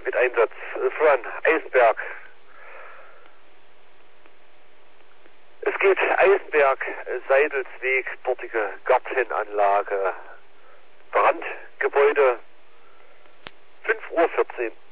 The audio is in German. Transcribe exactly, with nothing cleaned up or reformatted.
mit Einsatz. Fran, Eisenberg. Es geht Eisenberg, Seidelsweg, dortige Gartenanlage, Brandgebäude, fünf Uhr vierzehn.